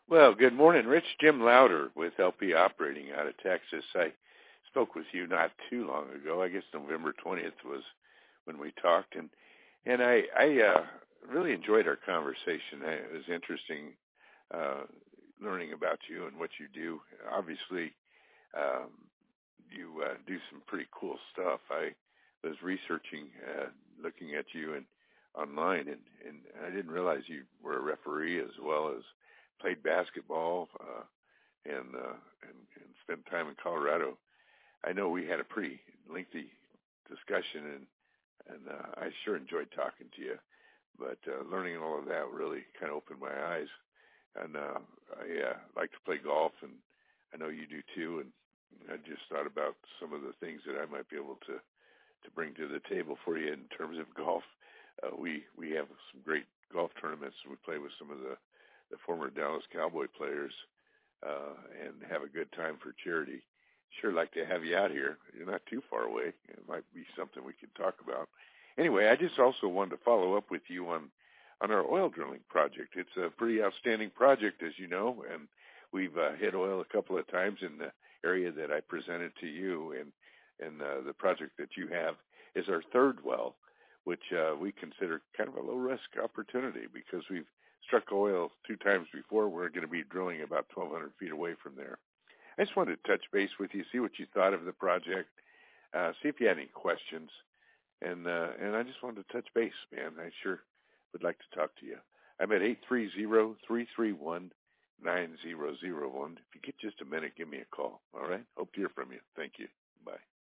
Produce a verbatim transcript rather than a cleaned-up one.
Well, good morning, Rich. Jim Louder with L P Operating out of Texas. I spoke with you not too long ago. I guess November twentieth was when we talked, and and I I uh, really enjoyed our conversation. It was interesting uh, learning about you and what you do. Obviously, um, you uh, do some pretty cool stuff. I was researching, uh, looking at you and online, and, and I didn't realize you were a referee as well as played basketball uh, and, uh, and and spent time in Colorado. I know we had a pretty lengthy discussion, and and uh, I sure enjoyed talking to you. But uh, learning all of that really kind of opened my eyes. And uh, I uh, like to play golf, and I know you do too. And I just thought about some of the things that I might be able to to bring to the table for you in terms of golf. Uh, we we have some great golf tournaments. We play with some of the, the former Dallas Cowboy players uh, and have a good time for charity. Sure like to have you out here. You're not too far away. It might be something we could talk about. Anyway, I just also wanted to follow up with you on, on our oil drilling project. It's a pretty outstanding project, as you know, and we've uh, hit oil a couple of times in the area that I presented to you, and and uh, the project that you have is our third well, which uh, we consider kind of a low-risk opportunity because we've struck oil two times before. We're going to be drilling about twelve hundred feet away from there. I just wanted to touch base with you, see what you thought of the project, uh, see if you had any questions, and uh, and I just wanted to touch base, man. I sure would like to talk to you. I'm at eight three zero, three three one, nine zero zero one. If you get just a minute, give me a call, all right? Hope to hear from you. Thank you. Bye.